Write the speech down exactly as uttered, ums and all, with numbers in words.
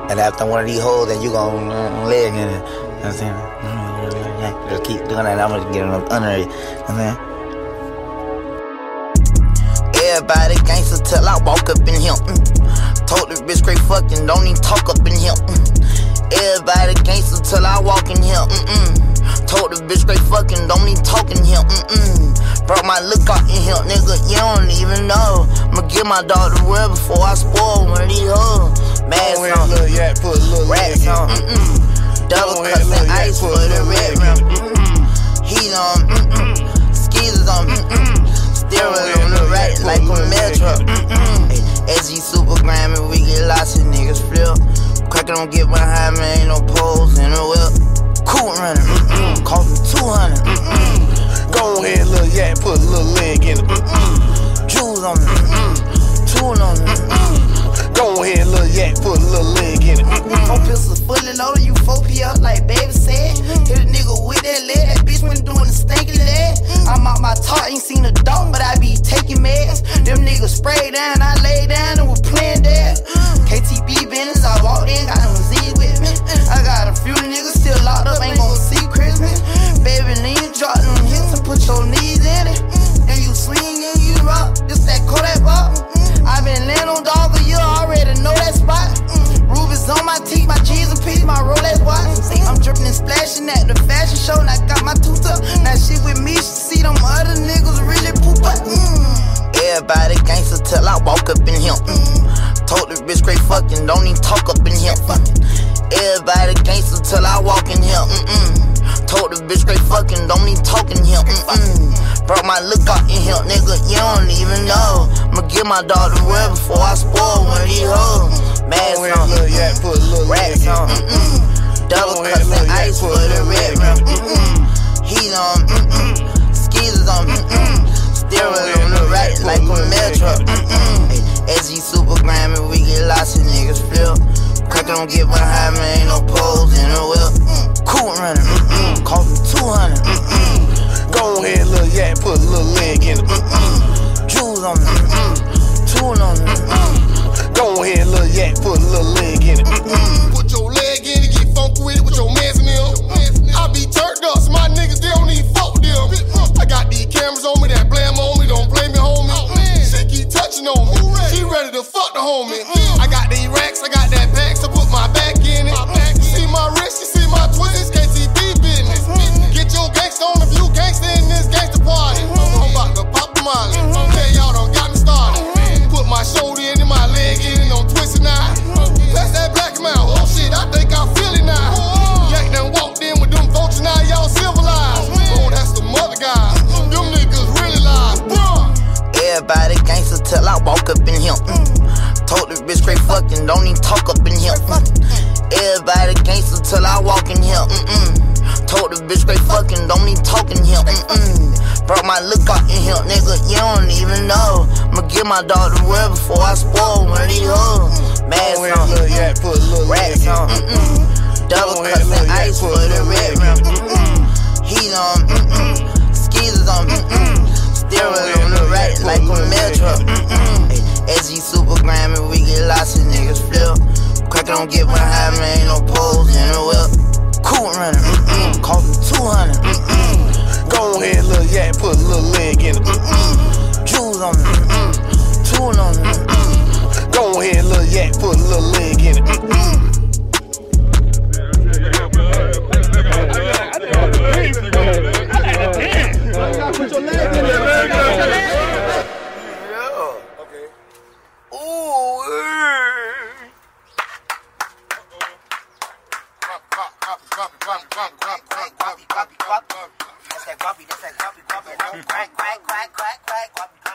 And after one of these hoes, then you gon' uh, leg in it. You know what I'm saying? Just keep doing that, I'm gonna get them under it. You know what I'm saying? Everybody gangster till I walk up in here. Mm. Told the bitch straight fucking, don't even talk up in here. Mm. Everybody gangster till I walk in here. Mm-mm. Told the bitch straight fucking, don't even talk in here. Mm-mm. Brought my look out in here, nigga, you don't even know. I'ma give my dog the world before I spoil one of these hoes. Mad song, rap song, mm-mm. Double cups and ice for the red rim. Mm-mm. Heat on, mm-mm. Skeezers on, mm-mm. Steering on the right like a metro. Mm-mm. S G Super Gram and we get lots of niggas flip. Cracker don't get behind me, ain't no poles in the whip. Cool running, mm-mm. Cost me two hundred, mm-mm. Go ahead, little yak, put a little leg in it. Mm-mm. Jewels on me, mm-mm. Tool on me, mm-mm. Go ahead, little yak, put a little leg in it. Four pistols fully loaded, you four P up like baby said. Hit a nigga with that leg, that bitch when doing the stinky leg. I'm out my talk, ain't seen a dog, but I be taking meds. Them niggas spray down, I lay down and was playing dead. K T B business, I walked in, got them Z with me. I got a few niggas still locked up, ain't gon' see Christmas. Baby, lean, drop them hits and put your knees in it. And you swing and you rock, this that Kodak ball. I been laying on dog a year, already know that spot. Rubies on my teeth, my G's and P's, my Rolex watch. I'm dripping and splashing at the fashion show, and I got my tooth up. Now she with me, she see them other niggas really poop up. Mm. Everybody gangster till I walk up in here. Mm. Told the bitch straight fucking, don't even talk up in here. Everybody gangster till I walk in here. Mm-mm. Told the bitch straight fucking, don't even talk in here. Mm-mm. Brought my look out in here, nigga, you don't even know. I'ma give my dog the world before I spoil one of these hoes. Mad song, rap song, mm-mm. Double cups and ice for the red rim. Mm-mm. Heat on, mm-mm. Skeezers on, mm-mm. Steering on the right like a metro. Mm-mm. S G Super Gram and we get lots of niggas flip. Cracker don't get behind me, ain't no poles in the whip. Cool running, mm-mm. Cost me two hundred, mm-mm. Go ahead, little yak, put a little leg in it. Mm-mm. Jewels on me, mm-mm. Tool on me, mm-mm. Go ahead, little yak, put a little leg in it. Mm-mm. Put your leg in it, get funky with it, with your mans in them. I be turned up, so my niggas, they don't even fuck with them. I got these cameras on me that blam on me, don't blame me, homie. She keep touching on me, she ready to fuck the homie. I got these racks, I got that pack, so put my back in it. You see my wrist, you see my twist, it's K T B business. Get your gangsta on if you gangsta in this gangsta party. I'm about to pop the molly, tell y'all done got me started. Put my shoulder in and my leg in and I'm twisting now. Pass that black mouth, oh shit, I think I feel it now. Yak done walked in with them vultures, now y'all civilized. Oh, that's the mother guys, them niggas really lies, bruh. Everybody gangster till I walk up in here. Mm. Told the bitch straight fucking, don't even talk up in here. Mm. Everybody gangster till I walk in here. Mm-mm. Told the bitch straight fucking, don't even talk in here. Mm-mm. Brought my look out in here, nigga, you don't even know. I'ma give my dog the world before I spoil one of these hoes. Mad song, rap song, mm-mm. Double cups and ice for the red rim. Mm-mm. Heat on, mm-mm. Skeezers on, mm-mm. Steering on the right like a metro. Mm-mm. S G Super Gram and we get lots of niggas flip. Cracker don't get behind me, ain't no poles in the whip. Cool running, mm-mm. Cost me two hundred, mm-mm. Go ahead, little yak, put a little leg in it. Mm-mm. Jewels on me, mm-mm. Tool on me, mm-mm. Go ahead, little yak, put a little leg in it. Mm-mm. Put your leg in there, Yeah. okay. Ooh, That's that guppy, that's that guppy, guppy. Quack, quack, quack, quack, quack, guppy.